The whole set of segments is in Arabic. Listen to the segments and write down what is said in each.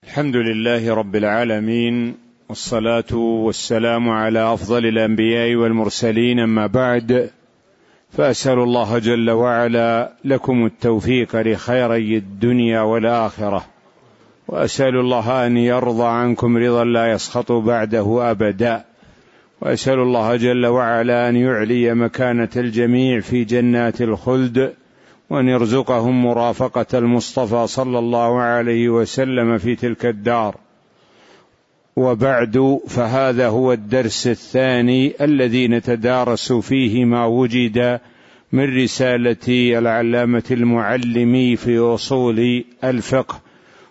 الحمد لله رب العالمين، والصلاة والسلام على أفضل الأنبياء والمرسلين، أما بعد، فأسأل الله جل وعلا لكم التوفيق لخيري الدنيا والآخرة، وأسأل الله أن يرضى عنكم رضا لا يسخط بعده أبدا، وأسأل الله جل وعلا أن يعلي مكانة الجميع في جنات الخلد، وأن يرزقهم مرافقة المصطفى صلى الله عليه وسلم في تلك الدار. وبعد، فهذا هو الدرس الثاني الذي نتدارس فيه ما وجد من رسالة العلامة المعلمي في أصول الفقه.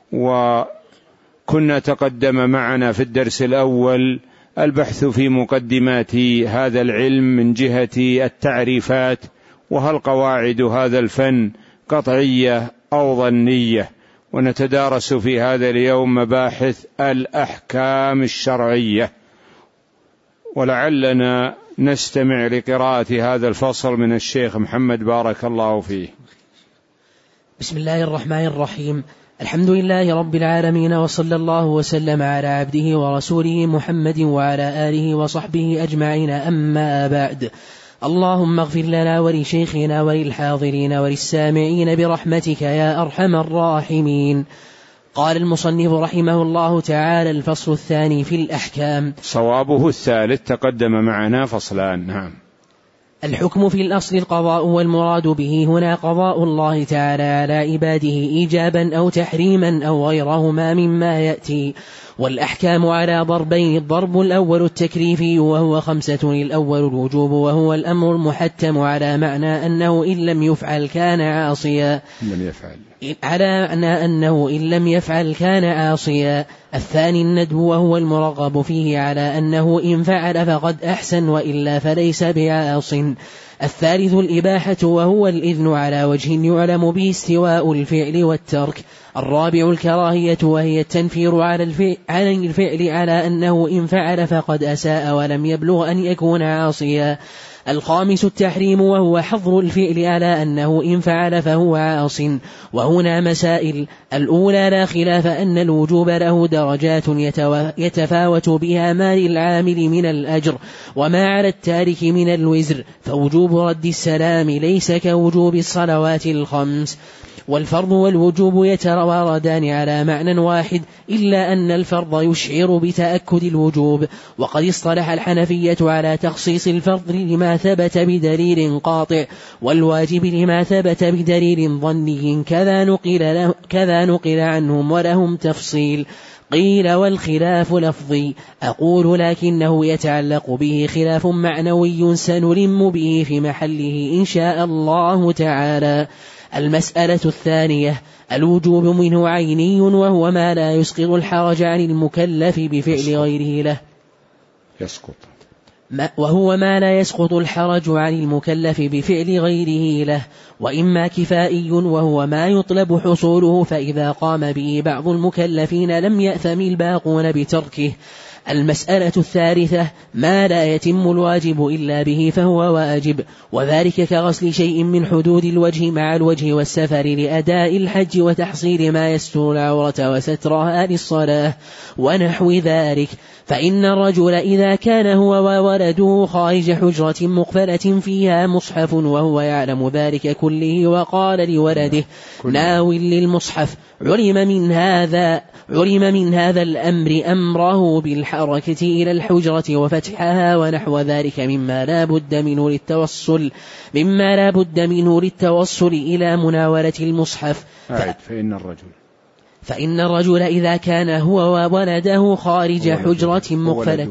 وكنا تقدم معنا في الدرس الأول البحث في مقدمات هذا العلم من جهة التعريفات، وهل قواعد هذا الفن قطعية أو ظنية، ونتدارس في هذا اليوم مباحث الأحكام الشرعية. ولعلنا نستمع لقراءة هذا الفصل من الشيخ محمد بارك الله فيه. بسم الله الرحمن الرحيم. الحمد لله رب العالمين، وصلى الله وسلم على عبده ورسوله محمد وعلى آله وصحبه أجمعين، أما بعد. اللهم اغفر لنا ولشيخنا وللحاضرين وللسامعين برحمتك يا أرحم الراحمين. قال المصنف رحمه الله تعالى: الفصل الثاني في الأحكام. صوابه الثالث، تقدم معنا فصلان. نعم. الحكم في الأصل القضاء، والمراد به هنا قضاء الله تعالى على عباده إيجابا أو تحريما أو غيرهما مما يأتي. والأحكام على ضربين: الضرب الأول التكليفي وهو 5، الأول الوجوب وهو الأمر المحتم على معنى أنه إن لم يفعل كان عاصيا، على معنى أنه إن لم يفعل كان عاصيا. الثاني الندب وهو المرغب فيه على أنه إن فعل فقد أحسن وإلا فليس بعاص. الثالث الإباحة وهو الإذن على وجه يعلم به استواء الفعل والترك. الرابع الكراهية وهي التنفير على الفعل على أنه إن فعل فقد أساء ولم يبلغ أن يكون عاصيا. الخامس التحريم وهو حظر الفعل على أنه إن فعل فهو عاص. وهنا مسائل: الأولى لا خلاف أن الوجوب له درجات يتفاوت بها ما للعامل من الأجر وما على التارك من الوزر، فوجوب رد السلام ليس كوجوب الصلوات الخمس. والفرض والوجوب يتواردان على معنى واحد، إلا أن الفرض يشعر بتأكد الوجوب. وقد اصطلح الحنفية على تخصيص الفرض لما ثبت بدليل قاطع، والواجب لما ثبت بدليل ظني، كذا نقل عنهم ولهم تفصيل. قيل والخلاف لفظي. أقول لكنه يتعلق به خلاف معنوي سنلم به في محله إن شاء الله تعالى. المسألة الثانية: الوجوب منه عيني، وهو ما لا يسقط الحرج عن المكلف بفعل غيره له. وهو ما لا يسقط الحرج عن المكلف بفعل غيره له. وإما كفائي وهو ما يطلب حصوله، فإذا قام به بعض المكلفين لم يأثم الباقون بتركه. المسألة الثالثة: ما لا يتم الواجب إلا به فهو واجب، وذلك كغسل شيء من حدود الوجه مع الوجه والسفر لأداء الحج وتحصيل ما يستر العورة وسترها للصلاة ونحو ذلك. فإن الرجل إذا كان هو وولده خارج حجرة مقفلة فيها مصحف وهو يعلم ذلك كله وقال لولده ناول للمصحف، علم من هذا الأمر أمره بالحركة إلى الحجرة وفتحها ونحو ذلك مما لا بد منه للتوصل إلى مناولة المصحف. فإن الرجل إذا كان هو وولده خارج حجرة مقفلة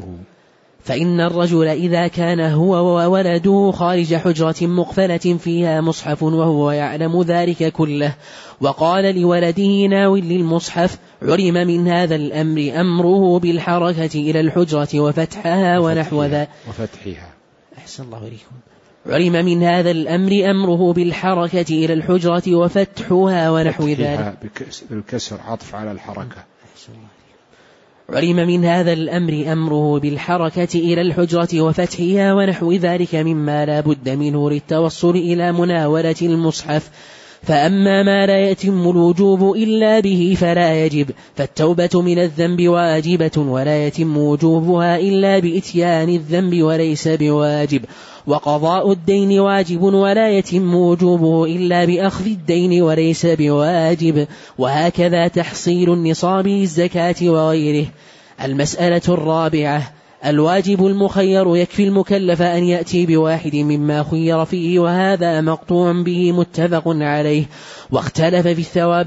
فيها مصحف وهو يعلم ذلك كله وقال لولده ناول للمصحف، علم من هذا الأمر أمره بالحركة إلى الحجرة وفتحها ونحو ذلك. أحسن الله إليكم. علم من هذا الأمر أمره بالحركة إلى الحجرة وفتحها ونحو ذلك. بالكسر عطف على الحركة. علم من هذا الأمر أمره بالحركة إلى الحجرة وفتحها ونحو ذلك مما لا بد منه للتوصل إلى مناولة المصحف. فأما ما لا يتم الوجوب إلا به فلا يجب، فالتوبة من الذنب واجبة ولا يتم وجوبها إلا بإتيان الذنب وليس بواجب، وقضاء الدين واجب ولا يتم وجوبه إلا بأخذ الدين وليس بواجب، وهكذا تحصيل النصاب للزكاة وغيره. المسألة الرابعة: الواجب المخير يكفي المكلف أن يأتي بواحد مما خير فيه، وهذا مقطوع به متفق عليه، واختلف في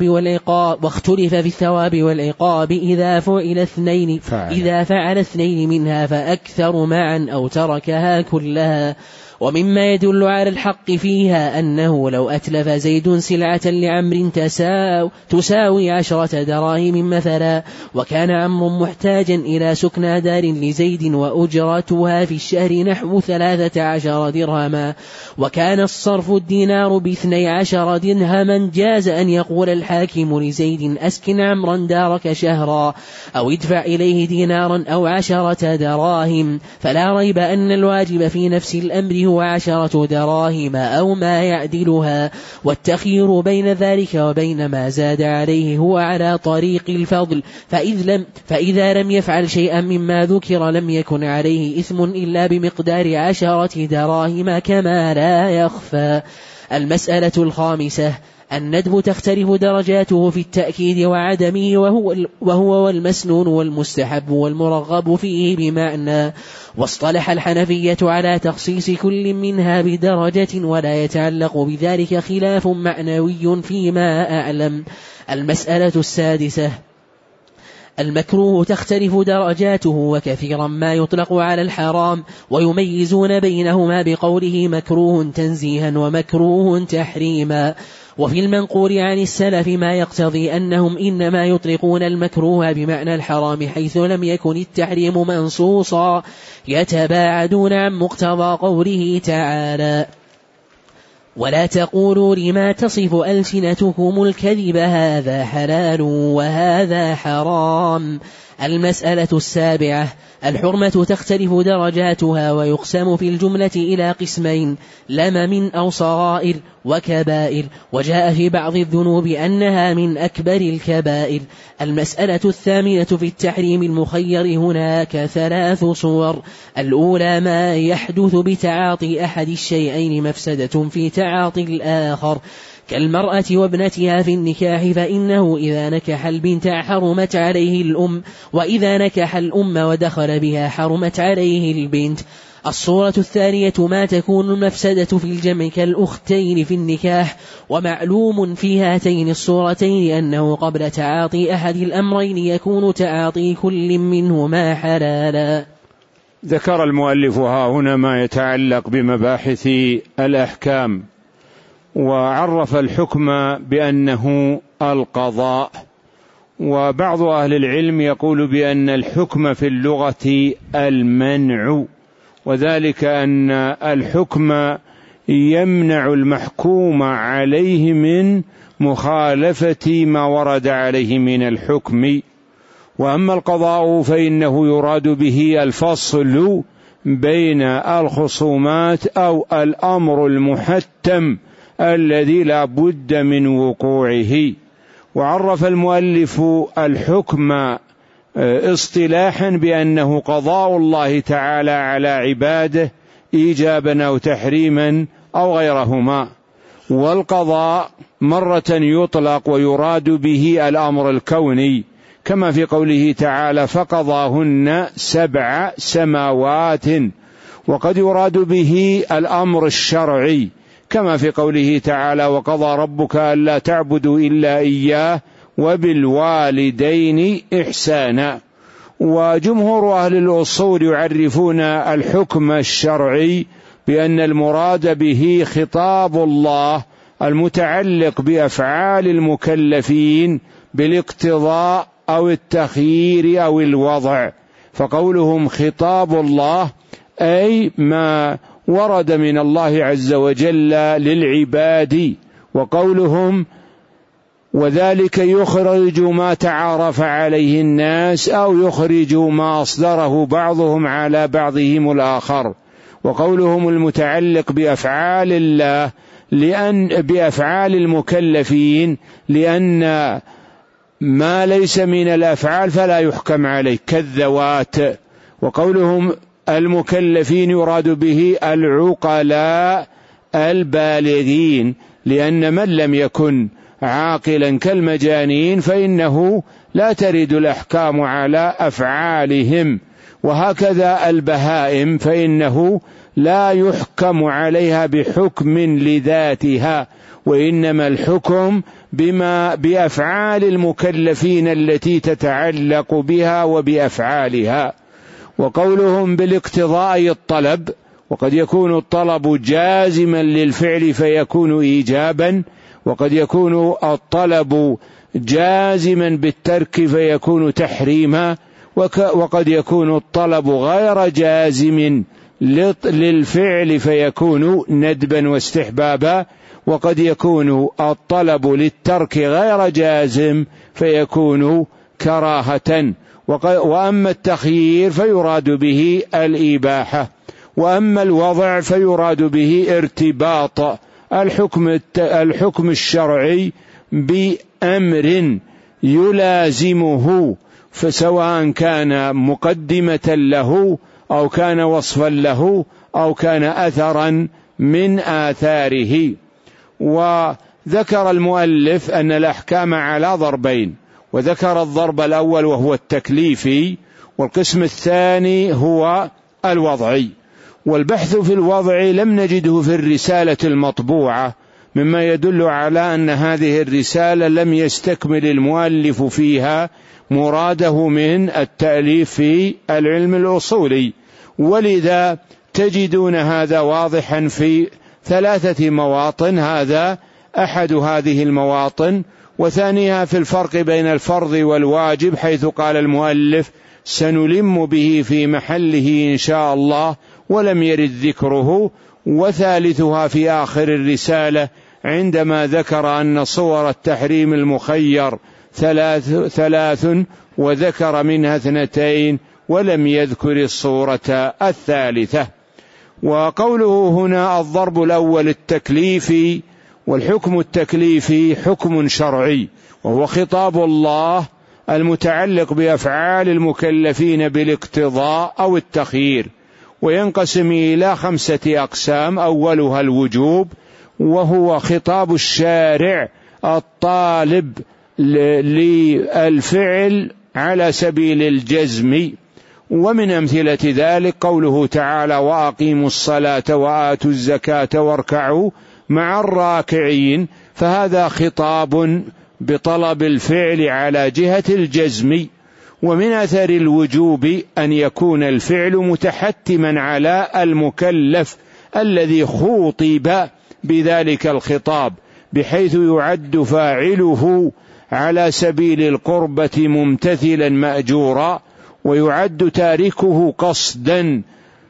الثواب والعقاب إذا فعل اثنين منها فأكثر معا أو تركها كلها. ومما يدل على الحق فيها أنه لو أتلف زيد سلعة لعمر تساوي 10 دراهم مثلا، وكان عمرو محتاجا إلى سكنى دار لزيد وأجرتها في الشهر نحو 13 درهما، وكان الصرف الدينار ب12 درهما، جاز أن يقول الحاكم لزيد أسكن عمرا دارك شهرا، أو ادفع إليه دينارا أو 10 دراهم، فلا ريب أن الواجب في نفس الأمر هو 10 دراهم أو ما يعدلها، والتخيير بين ذلك وبين ما زاد عليه هو على طريق الفضل، فإذا لم يفعل شيئا مما ذكر لم يكن عليه إثم إلا بمقدار 10 دراهم كما لا يخفى. المسألة الخامسة: الندب تختلف درجاته في التأكيد وعدمه، وهو والمسنون والمستحب والمرغب فيه بمعنى، واصطلح الحنفية على تخصيص كل منها بدرجة، ولا يتعلق بذلك خلاف معنوي فيما أعلم. المسألة السادسة: المكروه تختلف درجاته، وكثيرا ما يطلق على الحرام، ويميزون بينهما بقوله مكروه تنزيها ومكروه تحريما. وفي المنقول عن السلف ما يقتضي أنهم إنما يطلقون المكروه بمعنى الحرام حيث لم يكن التحريم منصوصا، يتباعدون عن مقتضى قوله تعالى: ولا تقولوا لما تصف ألسنتكم الكذب هذا حلال وهذا حرام. المسألة السابعة: الحرمة تختلف درجاتها، ويقسم في الجملة إلى قسمين: لمم أو صغائر وكبائر، وجاء في بعض الذنوب أنها من أكبر الكبائر. المسألة الثامنة: في التحريم المخير هناك 3 صور: الأولى ما يحدث بتعاطي أحد الشيئين مفسدة في تعاطي الآخر، كالمرأة وابنتها في النكاح، فإنه إذا نكح البنت حرمت عليه الأم، وإذا نكح الأم ودخل بها حرمت عليه البنت. الصورة الثانية: ما تكون المفسدة في الجمع كالأختين في النكاح، ومعلوم في هاتين الصورتين أنه قبل تعاطي أحد الأمرين يكون تعاطي كل منهما حلالا. ذكر المؤلف هنا ما يتعلق بمباحث الأحكام، وعرف الحكم بأنه القضاء، وبعض أهل العلم يقول بأن الحكم في اللغة المنع، وذلك أن الحكم يمنع المحكوم عليه من مخالفة ما ورد عليه من الحكم. وأما القضاء فإنه يراد به الفصل بين الخصومات أو الأمر المحتم الذي لا بد من وقوعه. وعرف المؤلف الحكم اصطلاحا بأنه قضاء الله تعالى على عباده إيجابا أو تحريما أو غيرهما. والقضاء مرة يطلق ويراد به الأمر الكوني، كما في قوله تعالى: فقضاهن 7 سماوات، وقد يراد به الأمر الشرعي، كما في قوله تعالى: وقضى ربك ألا تعبدوا إلا إياه وبالوالدين إحسانا. وجمهور أهل الأصول يعرفون الحكم الشرعي بأن المراد به خطاب الله المتعلق بأفعال المكلفين بالاقتضاء أو التخيير أو الوضع، فقولهم خطاب الله أي ما ورد من الله عز وجل للعباد، وقولهم وذلك يخرج ما تعارف عليه الناس أو يخرج ما أصدره بعضهم على بعضهم الآخر، وقولهم المتعلق بأفعال الله بأفعال المكلفين، لأن ما ليس من الأفعال فلا يحكم عليه كالذوات. وقولهم المكلفين يراد به العقلاء البالغين، لأن من لم يكن عاقلا كالمجانين فإنه لا ترد الأحكام على أفعالهم. وهكذا البهائم فإنه لا يحكم عليها بحكم لذاتها، وإنما الحكم بأفعال المكلفين التي تتعلق بها وبأفعالها. وقولهم بالاقتضاء الطلب، وقد يكون الطلب جازما للفعل فيكون إيجابا، وقد يكون الطلب جازما بالترك فيكون تحريما، وقد يكون الطلب غير جازم للفعل فيكون ندبا واستحبابا، وقد يكون الطلب للترك غير جازم فيكون كراهة. وأما التخيير فيراد به الإباحة، وأما الوضع فيراد به ارتباط الحكم الشرعي بأمر يلازمه، فسواء كان مقدمة له أو كان وصفا له أو كان أثرا من آثاره. وذكر المؤلف أن الأحكام على ضربين، وذكر الضرب الأول وهو التكليفي، والقسم الثاني هو الوضعي. والبحث في الوضع لم نجده في الرسالة المطبوعة، مما يدل على أن هذه الرسالة لم يستكمل المؤلف فيها مراده من التأليف في العلم الأصولي، ولذا تجدون هذا واضحا في 3 مواطن. هذا أحد هذه المواطن، وثانيها في الفرق بين الفرض والواجب، حيث قال المؤلف سنلم به في محله إن شاء الله ولم يرد ذكره. وثالثها في آخر الرسالة عندما ذكر أن صور التحريم المخير 3 وذكر منها 2 ولم يذكر الصورة الثالثة. وقوله هنا الضرب الأول التكليفي، والحكم التكليفي حكم شرعي، وهو خطاب الله المتعلق بأفعال المكلفين بالاقتضاء أو التخيير، وينقسم إلى 5 أقسام. أولها الوجوب، وهو خطاب الشارع الطالب للفعل على سبيل الجزم. ومن أمثلة ذلك قوله تعالى وأقيموا الصلاة وآتوا الزكاة واركعوا مع الراكعين، فهذا خطاب بطلب الفعل على جهة الجزم. ومن أثر الوجوب أن يكون الفعل متحتما على المكلف الذي خوطب بذلك الخطاب، بحيث يعد فاعله على سبيل القربة ممتثلا مأجورا، ويعد تاركه قصدا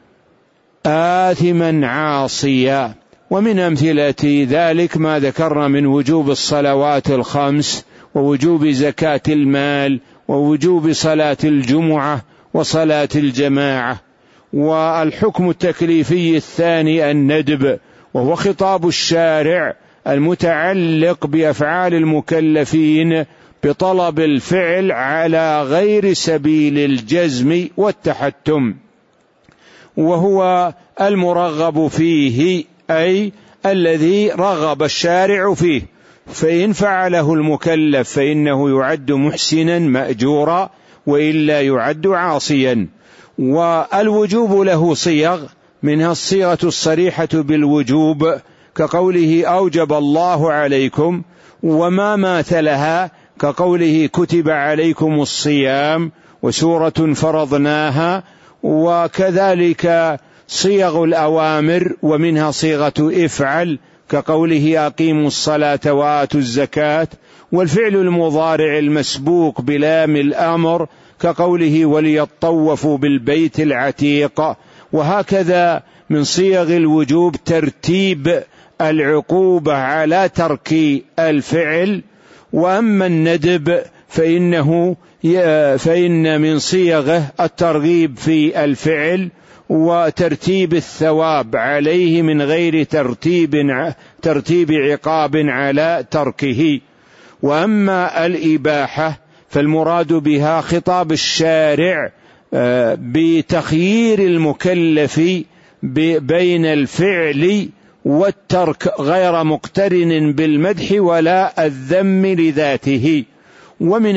آثما عاصيا. ومن أمثلة ذلك ما ذكرنا من وجوب الصلوات ال5، ووجوب زكاة المال، ووجوب صلاة الجمعة وصلاة الجماعة. والحكم التكليفي الثاني الندب، وهو خطاب الشارع المتعلق بأفعال المكلفين بطلب الفعل على غير سبيل الجزم والتحتم، وهو المرغب فيه، أي الذي رغب الشارع فيه، فإن فعله المكلف فإنه يعد محسنا مأجورا، وإلا يعد عاصيا. والوجوب له صيغ، منها الصيغة الصريحة بالوجوب كقوله أوجب الله عليكم، وما ماثلها كقوله كتب عليكم الصيام وسورة فرضناها. وكذلك صيغ الأوامر، ومنها صيغة افعل كقوله أقيموا الصلاة وآتوا الزكاة. والفعل المضارع المسبوق بلام الأمر كقوله وليطوفوا بالبيت العتيق. وهكذا من صيغ الوجوب ترتيب العقوبة على ترك الفعل. وأما الندب فإن من صيغه الترغيب في الفعل، وترتيب الثواب عليه من غير ترتيب عقاب على تركه. وأما الإباحة فالمراد بها خطاب الشارع بتخيير المكلف بين الفعل والترك غير مقترن بالمدح ولا الذم لذاته. ومن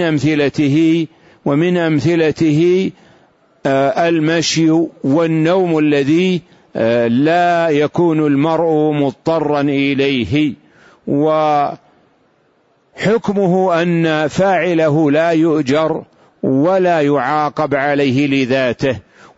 أمثلته المشي والنوم الذي لا يكون المرء مضطرا إليه، وحكمه أن فاعله لا يؤجر ولا يعاقب عليه لذاته.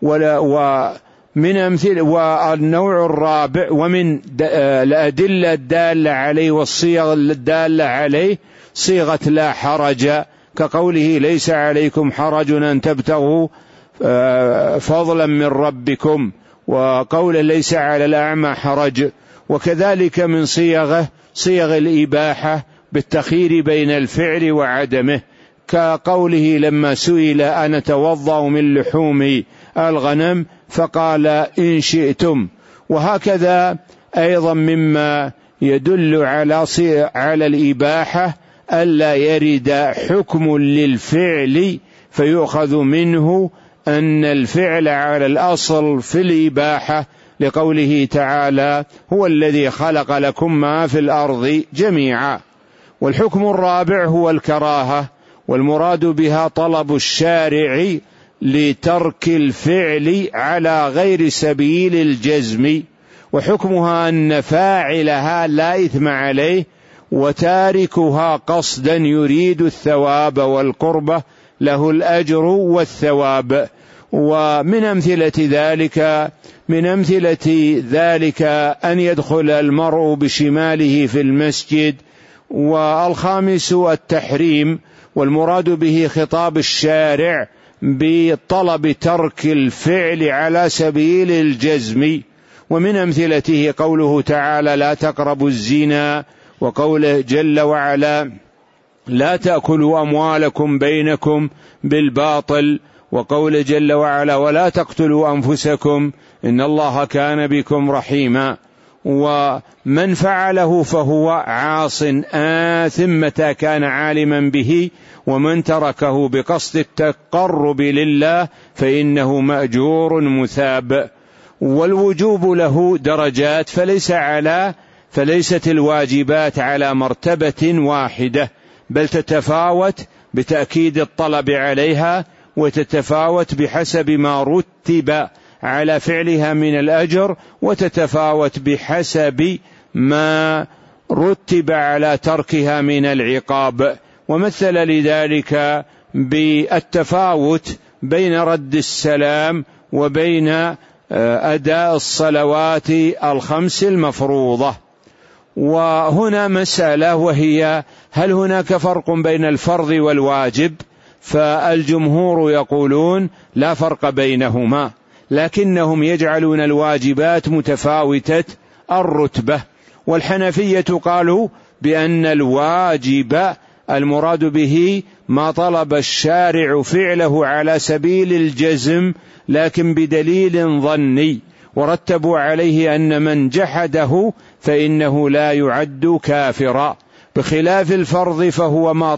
والنوع الرابع ومن الأدلة الدالة عليه والصيغ الدالة عليه صيغة لا حرج، كقوله ليس عليكم حرج أن تبتغوا فضلا من ربكم، وقوله ليس على الأعمى حرج. وكذلك من صيغ الإباحة بالتخيير بين الفعل وعدمه، كقوله لما سئل أنا أتوضأ من لحوم الغنم فقال إن شئتم. وهكذا أيضا مما يدل على الإباحة ألا يرد حكم للفعل فيؤخذ منه أن الفعل على الأصل في الإباحة، لقوله تعالى هو الذي خلق لكم ما في الأرض جميعا. والحكم الرابع هو الكراهة، والمراد بها طلب الشارع لترك الفعل على غير سبيل الجزم، وحكمها أن فاعلها لا إثم عليه وتاركها قصدا يريد الثواب والقربة له الأجر والثواب. ومن أمثلة ذلك أن يدخل المرء بشماله في المسجد. والخامس التحريم، والمراد به خطاب الشارع بطلب ترك الفعل على سبيل الجزم. ومن أمثلته قوله تعالى لا تقربوا الزنا، وقوله جل وعلا لا تأكلوا أموالكم بينكم بالباطل، وقوله جل وعلا ولا تقتلوا أنفسكم إن الله كان بكم رحيما. ومن فعله فهو عاص آثم متى كان عالما به، ومن تركه بقصد التقرب لله فإنه مأجور مثاب. والوجوب له درجات، فليست الواجبات على مرتبة واحدة، بل تتفاوت بتأكيد الطلب عليها، وتتفاوت بحسب ما رتب على فعلها من الأجر، وتتفاوت بحسب ما رتب على تركها من العقاب. ومثل لذلك بالتفاوت بين رد السلام وبين أداء الصلوات الخمس المفروضة. وهنا مسألة، وهي هل هناك فرق بين الفرض والواجب؟ فالجمهور يقولون لا فرق بينهما، لكنهم يجعلون الواجبات متفاوتة الرتبة. والحنفية قالوا بأن الواجب المراد به ما طلب الشارع فعله على سبيل الجزم لكن بدليل ظني، ورتبوا عليه أن من جحده فإنه لا يعد كافرا، بخلاف الفرض فهو ما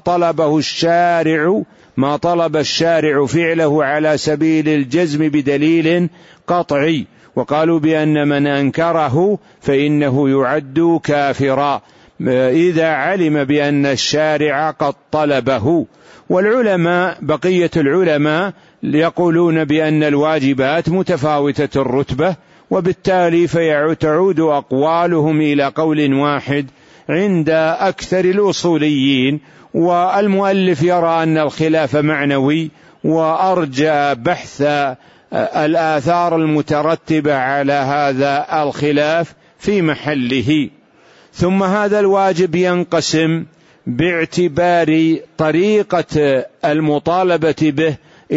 طلب الشارع فعله على سبيل الجزم بدليل قطعي، وقالوا بأن من أنكره فإنه يعد كافرا إذا علم بأن الشارع قد طلبه. والعلماء بقية العلماء يقولون بأن الواجبات متفاوتة الرتبة، وبالتالي تعود أقوالهم إلى قول واحد عند أكثر الأصوليين. والمؤلف يرى أن الخلاف معنوي، وأرجى بحث الآثار المترتبة على هذا الخلاف في محله. ثم هذا الواجب ينقسم باعتبار طريقة المطالبة به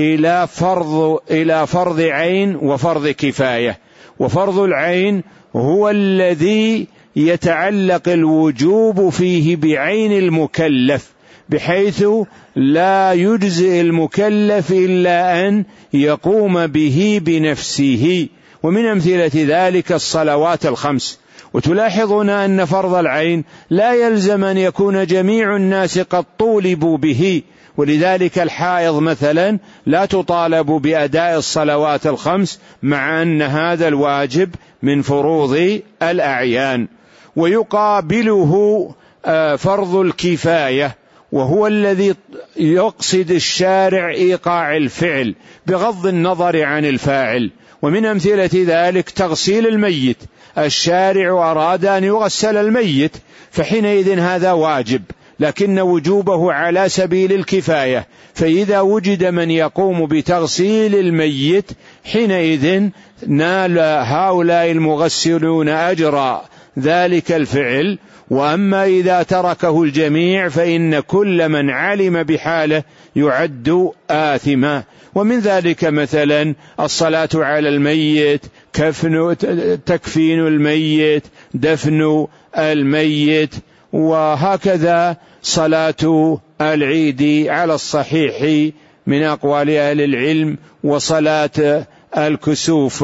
إلى فرض عين وفرض كفاية. وفرض العين هو الذي يتعلق الوجوب فيه بعين المكلف، بحيث لا يجزئ المكلف إلا أن يقوم به بنفسه. ومن أمثلة ذلك الصلوات الخمس. وتلاحظون أن فرض العين لا يلزم أن يكون جميع الناس قد طولبوا به، ولذلك الحائض مثلا لا تطالب بأداء الصلوات الخمس مع أن هذا الواجب من فروض الأعيان. ويقابله فرض الكفاية، وهو الذي يقصد الشارع إيقاع الفعل بغض النظر عن الفاعل. ومن أمثلة ذلك تغسيل الميت، الشارع أراد أن يغسل الميت فحينئذ هذا واجب، لكن وجوبه على سبيل الكفاية، فإذا وجد من يقوم بتغسيل الميت حينئذ نال هؤلاء المغسلون أجر ذلك الفعل. وأما إذا تركه الجميع فإن كل من علم بحاله يعد آثما. ومن ذلك مثلا الصلاة على الميت، تكفين الميت، دفن الميت، وهكذا صلاة العيد على الصحيح من أقوال أهل العلم، وصلاة الكسوف.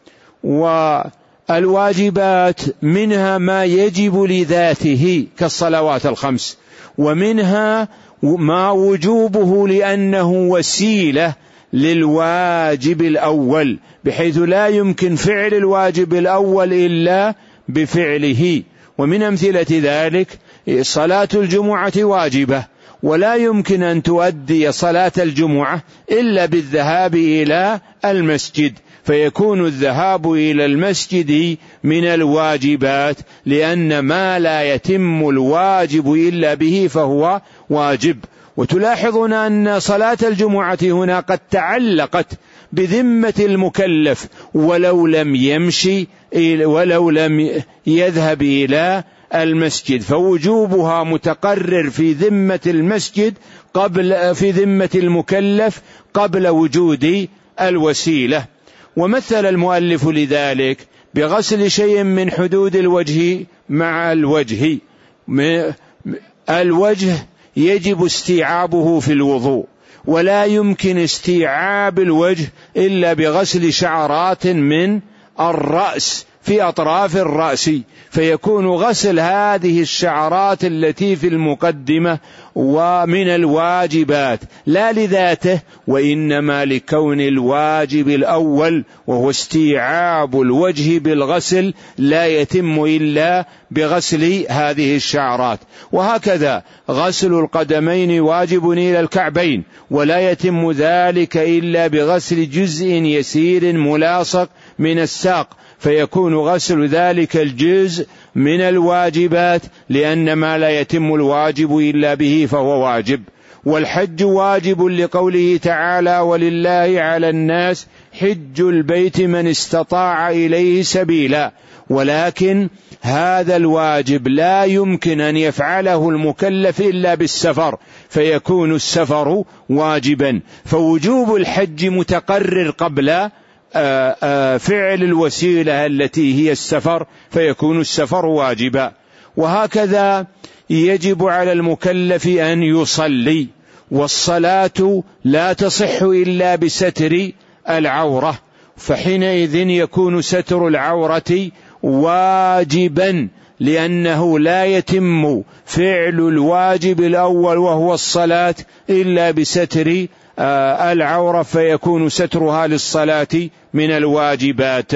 والواجبات منها ما يجب لذاته كالصلوات الخمس، ومنها ما وجوبه لأنه وسيلة للواجب الأول، بحيث لا يمكن فعل الواجب الأول إلا بفعله. ومن أمثلة ذلك صلاة الجمعة واجبة، ولا يمكن أن تؤدي صلاة الجمعة إلا بالذهاب إلى المسجد، فيكون الذهاب إلى المسجد من الواجبات، لأن ما لا يتم الواجب إلا به فهو واجب. وتلاحظون أن صلاة الجمعة هنا قد تعلقت بذمة المكلف ولو لم يمشي ولو لم يذهب إلى المسجد، فوجوبها متقرر في ذمة المسجد في ذمة المكلف قبل وجود الوسيلة. ومثل المؤلف لذلك بغسل شيء من حدود الوجه مع الوجه. الوجه يجب استيعابه في الوضوء، ولا يمكن استيعاب الوجه إلا بغسل شعرات من الرأس في أطراف الرأس، فيكون غسل هذه الشعرات التي في المقدمة ومن الواجبات لا لذاته، وإنما لكون الواجب الأول وهو استيعاب الوجه بالغسل لا يتم إلا بغسل هذه الشعرات. وهكذا غسل القدمين واجب إلى الكعبين، ولا يتم ذلك إلا بغسل جزء يسير ملاصق من الساق، فيكون غسل ذلك الجزء من الواجبات، لأن ما لا يتم الواجب إلا به فهو واجب. والحج واجب لقوله تعالى: ولله على الناس حج البيت من استطاع إليه سبيلا. ولكن هذا الواجب لا يمكن أن يفعله المكلف إلا بالسفر، فيكون السفر واجبا، فوجوب الحج متقرر قبل فعل الوسيلة التي هي السفر، فيكون السفر واجبا. وهكذا يجب على المكلف أن يصلي، والصلاة لا تصح إلا بستر العورة، فحينئذ يكون ستر العورة واجبا، لأنه لا يتم فعل الواجب الأول وهو الصلاة إلا بستر العورة، فيكون سترها للصلاة من الواجبات.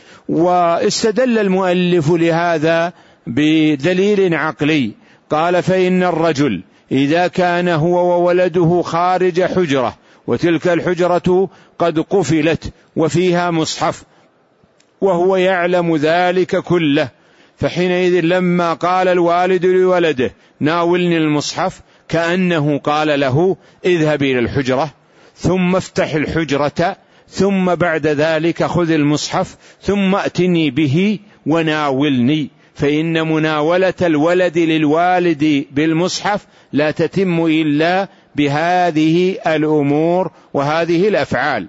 واستدل المؤلف لهذا بدليل عقلي، قال: فإن الرجل إذا كان هو وولده خارج حجرة، وتلك الحجرة قد قفلت وفيها مصحف، وهو يعلم ذلك كله، فحينئذ لما قال الوالد لولده: ناولني المصحف، كأنه قال له: اذهب إلى الحجرة ثم افتح الحجرة، ثم بعد ذلك خذ المصحف ثم أتني به وناولني. فإن مناولة الولد للوالد بالمصحف لا تتم إلا بهذه الأمور وهذه الأفعال.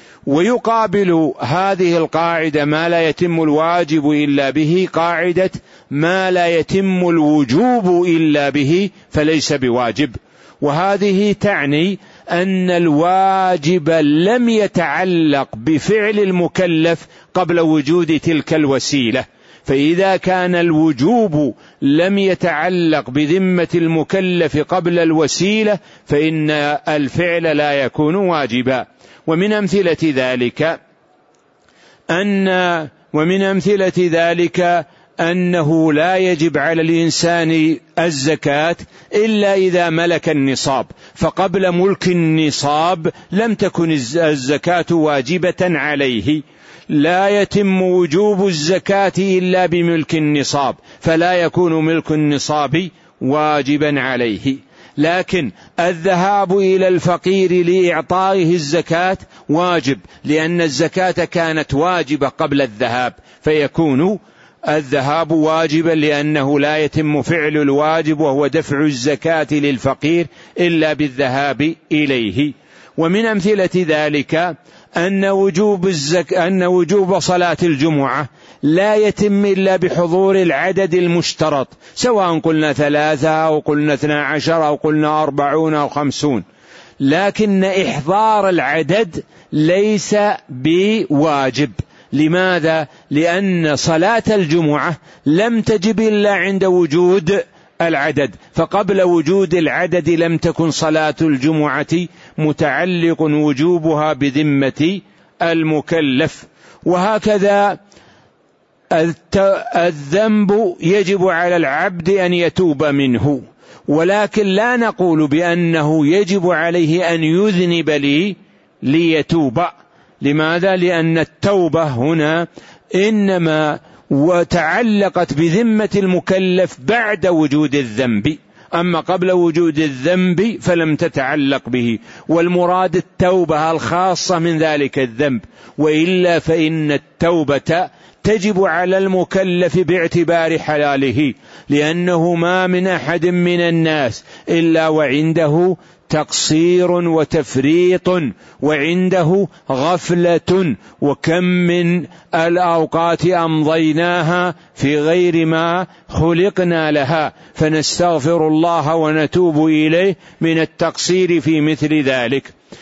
ويقابل هذه القاعدة ما لا يتم الواجب إلا به قاعدة ما لا يتم الوجوب إلا به فليس بواجب، وهذه تعني أن الواجب لم يتعلق بفعل المكلف قبل وجود تلك الوسيلة. فإذا كان الوجوب لم يتعلق بذمة المكلف قبل الوسيلة فإن الفعل لا يكون واجبا. ومن أمثلة ذلك أنه لا يجب على الإنسان الزكاة إلا إذا ملك النصاب، فقبل ملك النصاب لم تكن الزكاة واجبة عليه. لا يتم وجوب الزكاة إلا بملك النصاب، فلا يكون ملك النصاب واجبا عليه. لكن الذهاب إلى الفقير لإعطائه الزكاة واجب، لأن الزكاة كانت واجبة قبل الذهاب، فيكون الذهاب واجبا لأنه لا يتم فعل الواجب وهو دفع الزكاة للفقير إلا بالذهاب إليه. ومن أمثلة ذلك أن وجوب صلاة الجمعة لا يتم إلا بحضور العدد المشترط، سواء قلنا 3 أو قلنا 12 أو قلنا 40 أو 50، لكن إحضار العدد ليس بواجب. لماذا؟ لأن صلاة الجمعة لم تجب إلا عند وجود العدد، فقبل وجود العدد لم تكن صلاة الجمعة متعلق وجوبها بذمة المكلف. وهكذا الذنب يجب على العبد أن يتوب منه، ولكن لا نقول بأنه يجب عليه أن يذنب ليتوب. لماذا؟ لأن التوبة هنا إنما وتعلقت بذمة المكلف بعد وجود الذنب، أما قبل وجود الذنب فلم تتعلق به، والمراد التوبة الخاصة من ذلك الذنب، وإلا فإن التوبة تجب على المكلف باعتبار حلاله، لأنه ما من أحد من الناس إلا وعنده تقصير وتفريط وعنده غفلة، وكم من الأوقات أمضيناها في غير ما خلقنا لها، فنستغفر الله ونتوب إليه من التقصير في مثل ذلك.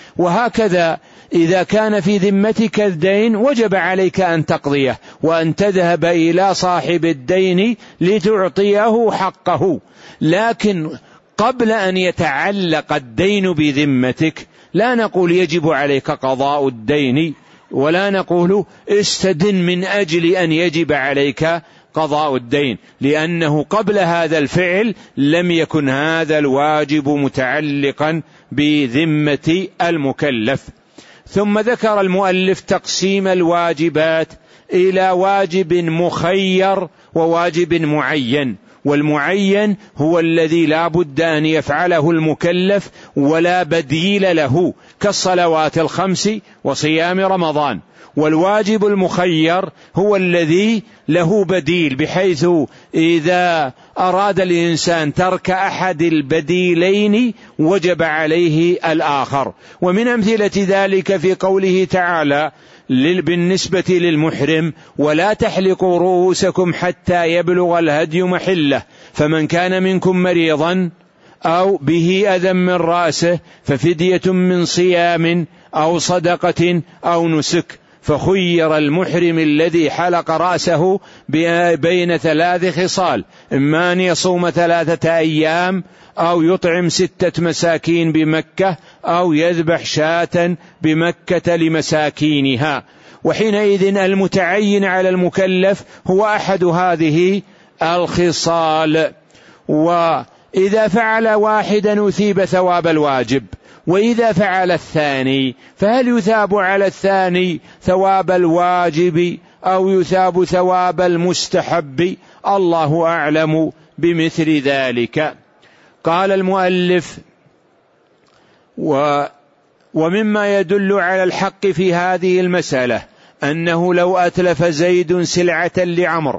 وهكذا إذا كان في ذمتك الدين وجب عليك أن تقضيه وأن تذهب إلى صاحب الدين لتعطيه حقه، لكن قبل أن يتعلق الدين بذمتك لا نقول يجب عليك قضاء الدين، ولا نقول استدن من أجل أن يجب عليك قضاء الدين، لأنه قبل هذا الفعل لم يكن هذا الواجب متعلقا بذمة المكلف. ثم ذكر المؤلف تقسيم الواجبات إلى واجب مخير وواجب معين. والمعين هو الذي لا بد أن يفعله المكلف ولا بديل له، كالصلوات الخمس وصيام رمضان. والواجب المخير هو الذي له بديل، بحيث إذا أراد الإنسان ترك أحد البديلين وجب عليه الآخر. ومن أمثلة ذلك في قوله تعالى بالنسبة للمحرم: ولا تحلقوا رؤوسكم حتى يبلغ الهدي محله، فمن كان منكم مريضا أو به أذى من رأسه ففدية من صيام أو صدقة أو نسك. فخير المحرم الذي حلق رأسه بين 3 خصال: إما أن يصوم 3 أيام أو يطعم 6 مساكين بمكة أو يذبح شاة بمكة لمساكينها. وحينئذ المتعين على المكلف هو أحد هذه الخصال، وإذا فعل واحدا أثيب ثواب الواجب، وإذا فعل الثاني فهل يثاب على الثاني ثواب الواجب أو يثاب ثواب المستحب؟ الله أعلم بمثل ذلك. قال المؤلف: ومما يدل على الحق في هذه المسألة أنه لو أتلف زيد سلعة لعمر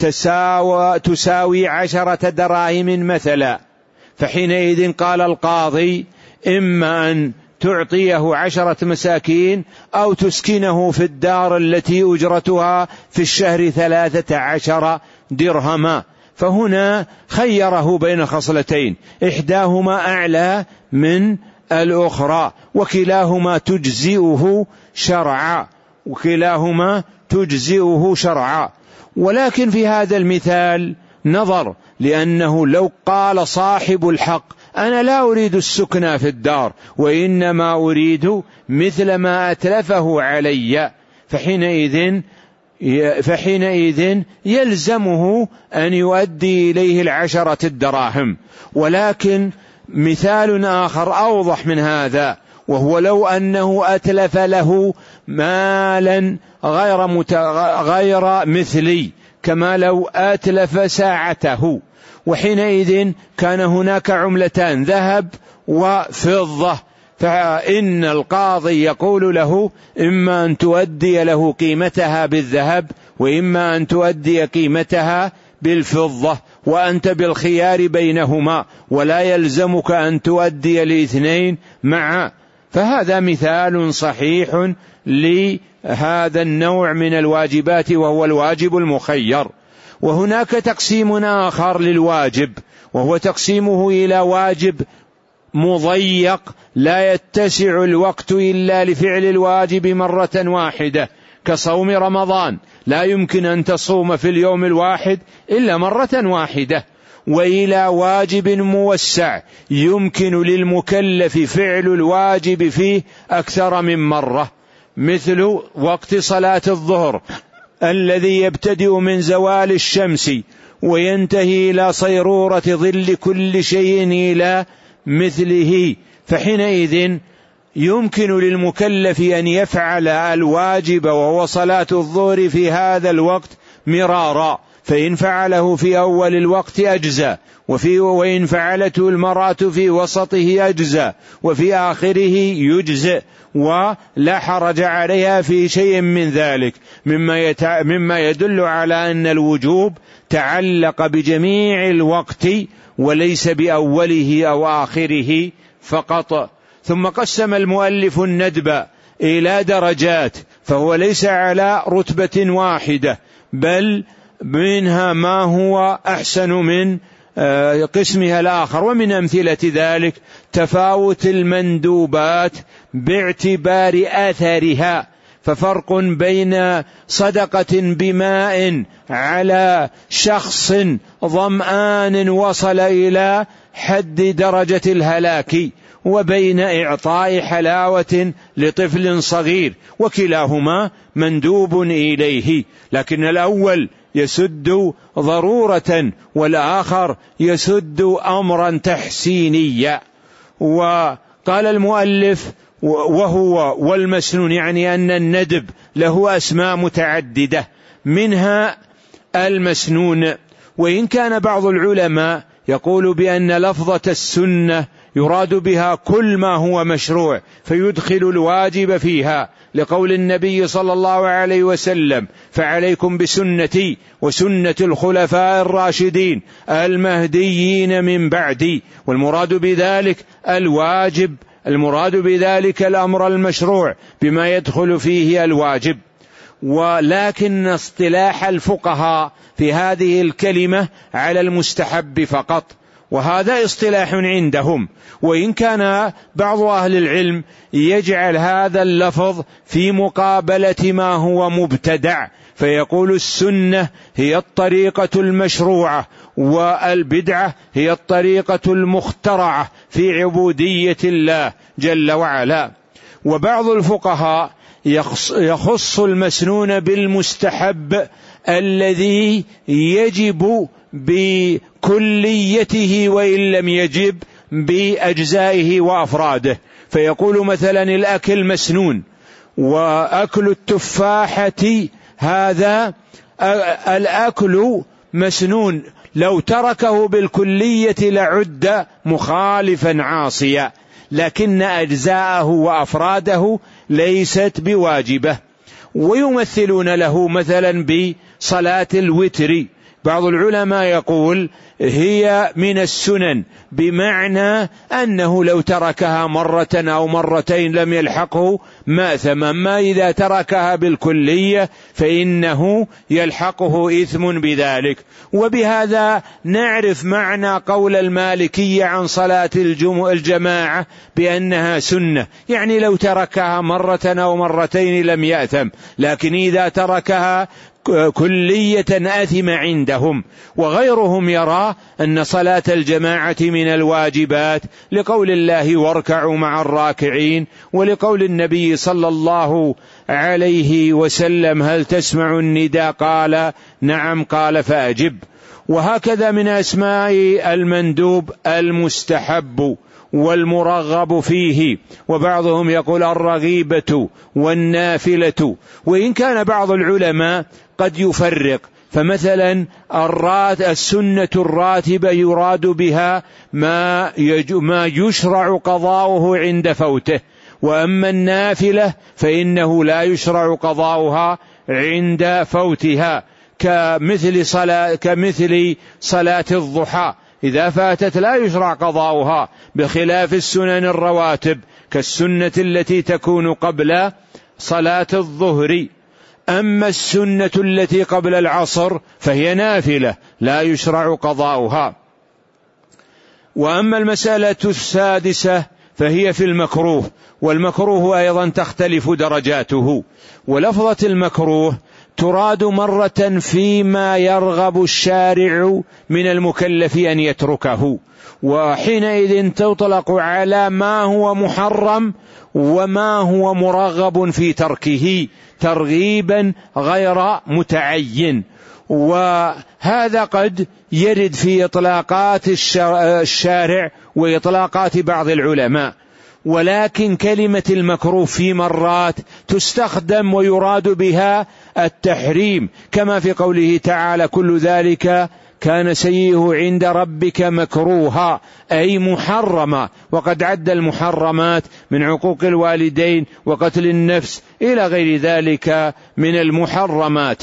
تساوي 10 دراهم مثلا، فحينئذ قال القاضي: إما أن تعطيه 10 مساكين أو تسكنه في الدار التي أجرتها في الشهر 13 درهما. فهنا خيره بين خصلتين، إحداهما أعلى من الأخرى، وكلاهما تجزئه شرعا، وكلاهما تجزئه شرعا. ولكن في هذا المثال نظر، لأنه لو قال صاحب الحق أنا لا أريد السكنى في الدار وإنما أريد مثل ما أتلفه علي، فحينئذ يلزمه أن يؤدي إليه 10 دراهم. ولكن مثال آخر أوضح من هذا، وهو لو أنه أتلف له مالا غير مثلي، كما لو أتلف ساعته، وحينئذ كان هناك عملتان ذهب وفضة، فإن القاضي يقول له إما أن تؤدي له قيمتها بالذهب وإما أن تؤدي قيمتها بالفضة، وأنت بالخيار بينهما ولا يلزمك أن تؤدي الاثنين معا. فهذا مثال صحيح لهذا النوع من الواجبات، وهو الواجب المخير. وهناك تقسيم آخر للواجب، وهو تقسيمه إلى واجب مضيق لا يتسع الوقت إلا لفعل الواجب مرة واحدة، كصوم رمضان لا يمكن أن تصوم في اليوم الواحد إلا مرة واحدة. وإلى واجب موسع يمكن للمكلف فعل الواجب فيه أكثر من مرة، مثل وقت صلاة الظهر الذي يبتدئ من زوال الشمس وينتهي إلى صيرورة ظل كل شيء إلى مثله، فحينئذ يمكن للمكلف أن يفعل الواجب وهو صلاة الظهر في هذا الوقت مرارا، فإن فعله في أول الوقت أجزى، وإن فعلته المرأة في وسطه أجزى، وفي آخره يجزئ، ولا حرج عليها في شيء من ذلك، مما يدل على أن الوجوب تعلق بجميع الوقت وليس بأوله أو آخره فقط. ثم قسم المؤلف الندب إلى درجات، فهو ليس على رتبة واحدة، بل منها ما هو أحسن من قسمها الآخر. ومن أمثلة ذلك تفاوت المندوبات باعتبار آثارها، ففرق بين صدقة بماء على شخص ظمآن وصل إلى حد درجة الهلاك، وبين إعطاء حلاوة لطفل صغير، وكلاهما مندوب إليه، لكن الأول يسد ضرورة والآخر يسد أمرا تحسينيا. وقال المؤلف وهو والمسنون، يعني أن الندب له أسماء متعددة، منها المسنون. وإن كان بعض العلماء يقول بأن لفظة السنة يراد بها كل ما هو مشروع فيدخل الواجب فيها، لقول النبي صلى الله عليه وسلم: فعليكم بسنتي وسنة الخلفاء الراشدين المهديين من بعدي. والمراد بذلك الواجب، المراد بذلك الأمر المشروع بما يدخل فيه الواجب. ولكن اصطلاح الفقهاء في هذه الكلمة على المستحب فقط، وهذا اصطلاح عندهم. وإن كان بعض أهل العلم يجعل هذا اللفظ في مقابلة ما هو مبتدع، فيقول السنة هي الطريقة المشروعة، والبدعة هي الطريقة المخترعة في عبودية الله جل وعلا. وبعض الفقهاء يخص المسنون بالمستحب الذي يجب بكليته وإن لم يجب بأجزائه وأفراده، فيقول مثلا الأكل مسنون، وأكل التفاحة هذا الأكل مسنون، لو تركه بالكلية لعد مخالفا عاصيا، لكن أجزاءه وأفراده ليست بواجبة. ويمثلون له مثلا بصلاة الوتر بعض العلماء يقول هي من السنن، بمعنى أنه لو تركها مرة أو مرتين لم يلحقه مأثم، أما إذا تركها بالكلية فإنه يلحقه إثم بذلك. وبهذا نعرف معنى قول المالكية عن صلاة الجماعة بأنها سنة، يعني لو تركها مرة أو مرتين لم يأثم، لكن إذا تركها كلية آثم عندهم. وغيرهم يرى أن صلاة الجماعة من الواجبات، لقول الله واركعوا مع الراكعين، ولقول النبي صلى الله عليه وسلم هل تسمع النداء؟ قال نعم، قال فأجب. وهكذا من أسماء المندوب المستحب والمرغب فيه، وبعضهم يقول الرغيبة والنافلة. وإن كان بعض العلماء قد يفرق، فمثلا السنة الراتبة يراد بها ما يشرع قضاؤه عند فوته، وأما النافلة فإنه لا يشرع قضاؤها عند فوتها، كمثل صلاة الضحى إذا فاتت لا يشرع قضاؤها، بخلاف السنن الرواتب كالسنة التي تكون قبل صلاة الظهر. أما السنة التي قبل العصر فهي نافلة لا يشرع قضاؤها. وأما المسألة السادسة فهي في المكروه، والمكروه أيضا تختلف درجاته. ولفظة المكروه تراد مرة فيما يرغب الشارع من المكلف أن يتركه، وحينئذ تطلق على ما هو محرم وما هو مرغب في تركه ترغيبا غير متعين. وهذا قد يرد في إطلاقات الشارع وإطلاقات بعض العلماء، ولكن كلمة المكروه في مرات تستخدم ويراد بها التحريم، كما في قوله تعالى كل ذلك كان سيئه عند ربك مكروها، أي محرما. وقد عد المحرمات من عقوق الوالدين وقتل النفس إلى غير ذلك من المحرمات.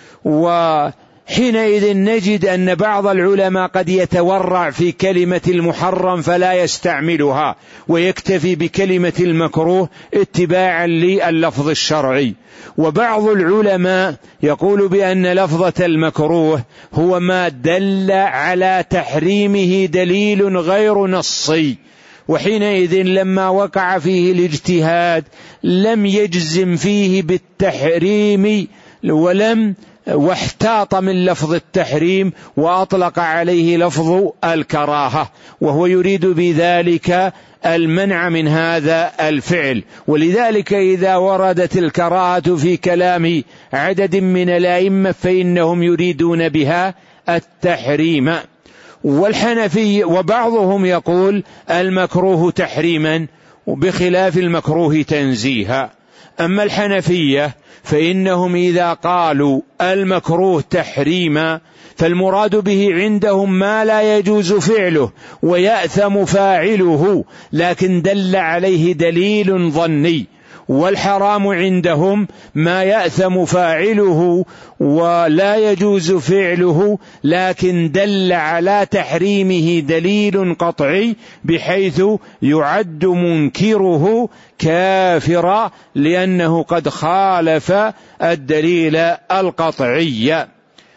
وحينئذ نجد أن بعض العلماء قد يتورع في كلمة المحرم فلا يستعملها، ويكتفي بكلمة المكروه اتباعا لللفظ الشرعي. وبعض العلماء يقول بأن لفظة المكروه هو ما دل على تحريمه دليل غير نصي، وحينئذ لما وقع فيه الاجتهاد لم يجزم فيه بالتحريم واحتاط من لفظ التحريم وأطلق عليه لفظ الكراهة، وهو يريد بذلك المنع من هذا الفعل. ولذلك إذا وردت الكراهة في كلام عدد من الأئمة فإنهم يريدون بها التحريم. والحنفي وبعضهم يقول المكروه تحريما بخلاف المكروه تنزيها. أما الحنفية فإنهم إذا قالوا المكروه تحريما فالمراد به عندهم ما لا يجوز فعله ويأثم فاعله، لكن دل عليه دليل ظني. والحرام عندهم ما يأثم فاعله ولا يجوز فعله، لكن دل على تحريمه دليل قطعي بحيث يعد منكره كافرا لأنه قد خالف الدليل القطعي.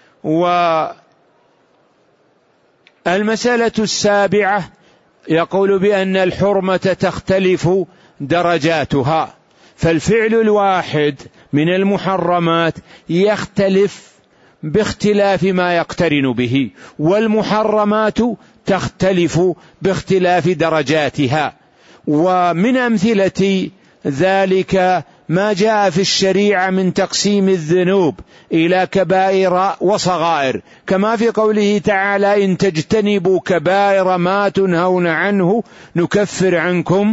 والمسألة السابعة يقول بأن الحرمة تختلف درجاتها، فالفعل الواحد من المحرمات يختلف باختلاف ما يقترن به، والمحرمات تختلف باختلاف درجاتها. ومن أمثلة ذلك ما جاء في الشريعة من تقسيم الذنوب إلى كبائر وصغائر، كما في قوله تعالى إن تجتنبوا كبائر ما تنهون عنه نكفر عنكم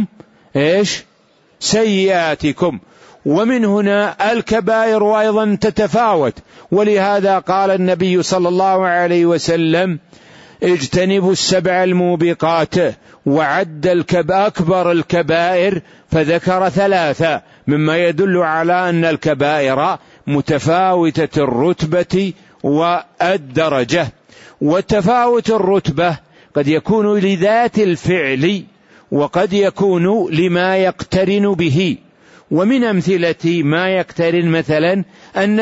سيئاتكم. ومن هنا الكبائر أيضا تتفاوت، ولهذا قال النبي صلى الله عليه وسلم اجتنبوا السبع الموبقات، وعد أكبر الكبائر فذكر ثلاثة، مما يدل على أن الكبائر متفاوتة الرتبة والدرجة. وتفاوت الرتبة قد يكون لذات الفعل وقد يكون لما يقترن به. ومن أمثلة ما يقترن مثلا أن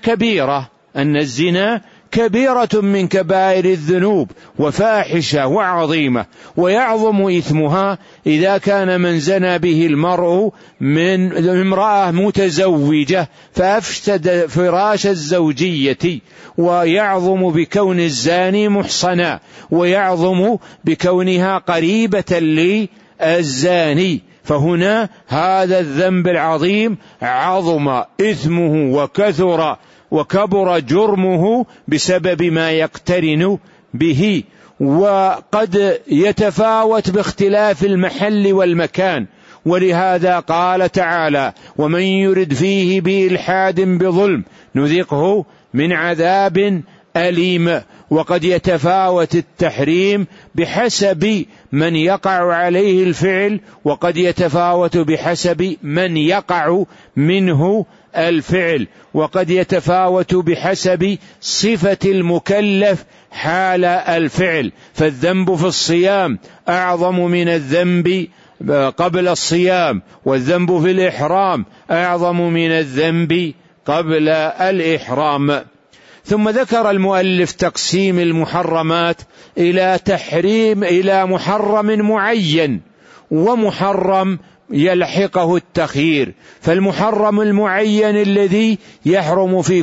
الزنا كبيرة من كبائر الذنوب وفاحشة وعظيمة، ويعظم إثمها إذا كان من زنى به المرء من امرأة متزوجة فأفسد فراش الزوجية، ويعظم بكون الزاني محصنا، ويعظم بكونها قريبة للزاني. فهنا هذا الذنب العظيم عظم إثمه وكثر وكبر جرمه بسبب ما يقترن به. وقد يتفاوت باختلاف المحل والمكان، ولهذا قال تعالى: ومن يرد فيه بإلحاد بظلم نذقه من عذاب أليم. وقد يتفاوت التحريم بحسب من يقع عليه الفعل، وقد يتفاوت بحسب من يقع منه الفعل، وقد يتفاوت بحسب صفة المكلف حال الفعل. فالذنب في الصيام أعظم من الذنب قبل الصيام، والذنب في الإحرام أعظم من الذنب قبل الإحرام. ثم ذكر المؤلف تقسيم المحرمات إلى محرم معين ومحرم يلحقه التخيير. فالمحرم المعين الذي يحرم في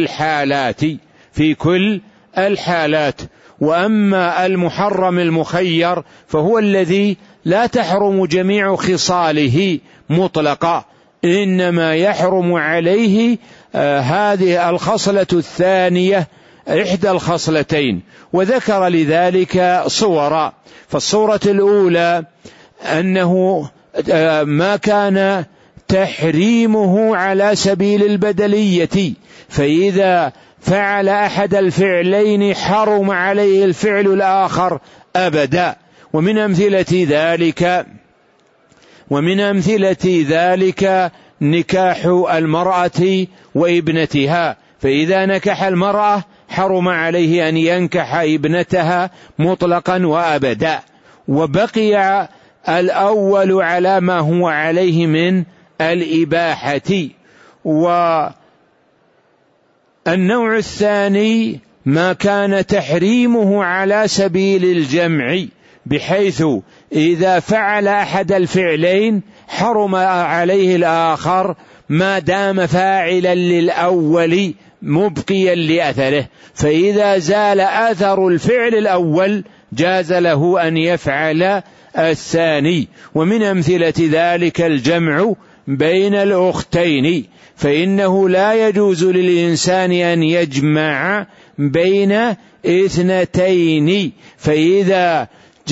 كل الحالات، وأما المحرم المخير فهو الذي لا تحرم جميع خصاله مطلقا، إنما يحرم عليه هذه الخصلة الثانية إحدى الخصلتين. وذكر لذلك صورا. فالصورة الأولى أنه ما كان تحريمه على سبيل البدلية، فإذا فعل أحد الفعلين حرم عليه الفعل الآخر أبدا. ومن أمثلة ذلك نكاح المرأة وابنتها، فإذا نكح المرأة حرم عليه أن ينكح ابنتها مطلقا وأبدا. وبقي الأول على ما هو عليه من الإباحة. والنوع الثاني ما كان تحريمه على سبيل الجمع، بحيث إذا فعل أحد الفعلين حرم عليه الآخر ما دام فاعلا للأول مبقيا لأثره، فإذا زال أثر الفعل الأول جاز له أن يفعل الثاني. ومن أمثلة ذلك الجمع بين الأختين، فإنه لا يجوز للإنسان أن يجمع بين اثنتين، فإذا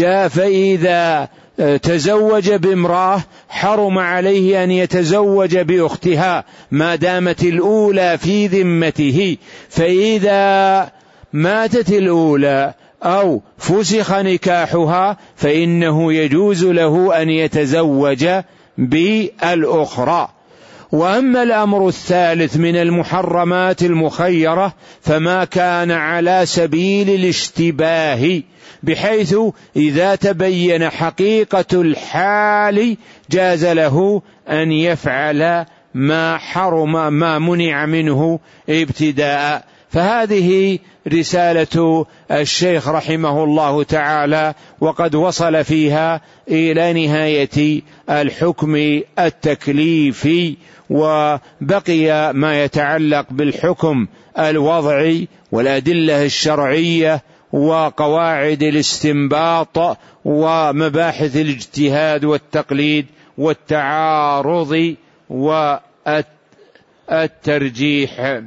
تزوج بامرأة حرم عليه أن يتزوج بأختها ما دامت الأولى في ذمته، فإذا ماتت الأولى أو فسخ نكاحها فإنه يجوز له أن يتزوج بالأخرى. وأما الأمر الثالث من المحرمات المخيرة فما كان على سبيل الاشتباه، بحيث إذا تبين حقيقة الحال جاز له أن يفعل ما منع منه ابتداء. فهذه رسالة الشيخ رحمه الله تعالى، وقد وصل فيها إلى نهاية الحكم التكليفي، وبقي ما يتعلق بالحكم الوضعي والأدلة الشرعية وقواعد الاستنباط ومباحث الاجتهاد والتقليد والتعارض والترجيح.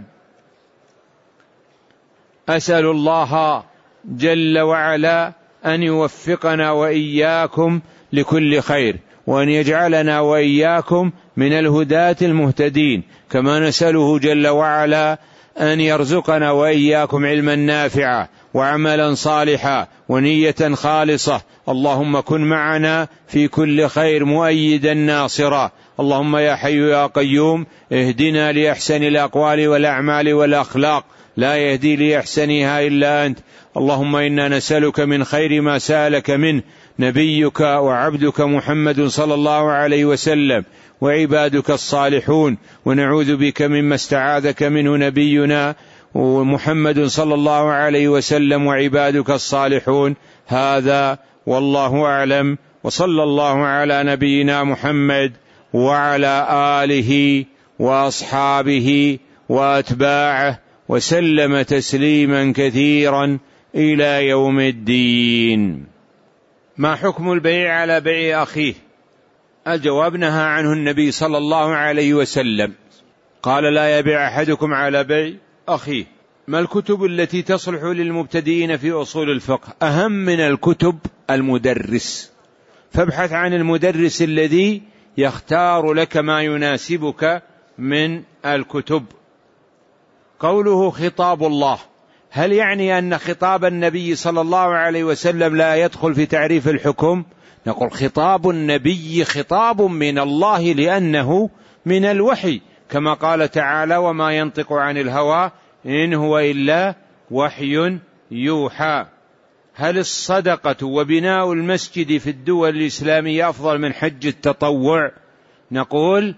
أسأل الله جل وعلا أن يوفقنا وإياكم لكل خير، وأن يجعلنا وإياكم من الهداة المهتدين، كما نسأله جل وعلا أن يرزقنا وإياكم علما نافعا وعملا صالحا ونية خالصة. اللهم كن معنا في كل خير مؤيدا ناصرا. اللهم يا حي يا قيوم اهدنا لأحسن الأقوال والأعمال والأخلاق، لا يهدي لأحسنها إلا أنت. اللهم إنا نسألك من خير ما سألك منه نبيك وعبدك محمد صلى الله عليه وسلم وعبادك الصالحون، ونعوذ بك مما استعاذك منه نبينا ومحمد صلى الله عليه وسلم وعبادك الصالحون. هذا والله أعلم، وصلى الله على نبينا محمد وعلى آله وأصحابه وأتباعه وسلم تسليما كثيرا إلى يوم الدين. ما حكم البيع على بيع أخيه؟ الجواب: نهى عنه النبي صلى الله عليه وسلم، قال: لا يبيع أحدكم على بيع أخيه. ما الكتب التي تصلح للمبتدئين في أصول الفقه؟ أهم من الكتب المدرس، فابحث عن المدرس الذي يختار لك ما يناسبك من الكتب. قوله خطاب الله، هل يعني أن خطاب النبي صلى الله عليه وسلم لا يدخل في تعريف الحكم؟ نقول خطاب النبي خطاب من الله لأنه من الوحي، كما قال تعالى: وما ينطق عن الهوى إن هو إلا وحي يوحى. هل الصدقة وبناء المسجد في الدول الإسلامية أفضل من حج التطوع؟ نقول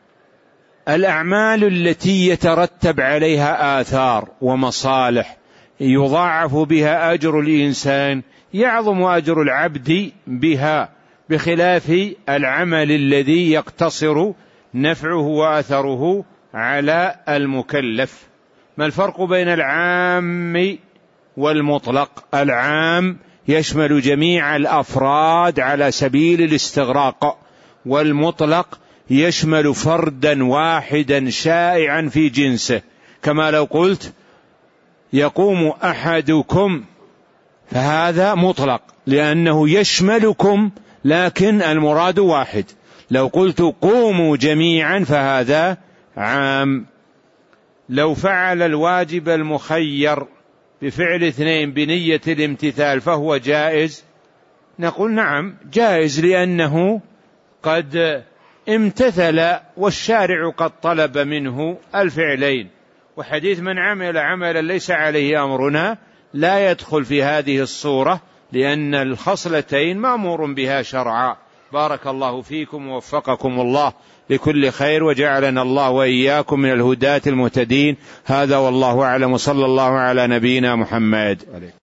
الأعمال التي يترتب عليها آثار ومصالح يضاعف بها أجر الإنسان يعظم أجر العبد بها، بخلاف العمل الذي يقتصر نفعه وأثره على المكلف. ما الفرق بين العام والمطلق؟ العام يشمل جميع الأفراد على سبيل الاستغراق، والمطلق يشمل فردا واحدا شائعا في جنسه، كما لو قلت يقوم أحدكم، فهذا مطلق لأنه يشملكم لكن المراد واحد. لو قلت قوموا جميعا فهذا عام. لو فعل الواجب المخير بفعل اثنين بنية الامتثال فهو جائز؟ نقول نعم جائز، لأنه قد امتثل والشارع قد طلب منه الفعلين. وحديث من عمل عملا ليس عليه أمرنا لا يدخل في هذه الصورة، لأن الخصلتين مأمور بها شرعا. بارك الله فيكم ووفقكم الله لكل خير، وجعلنا الله وإياكم من الهداة المهتدين. هذا والله أعلم، وصلى الله على نبينا محمد.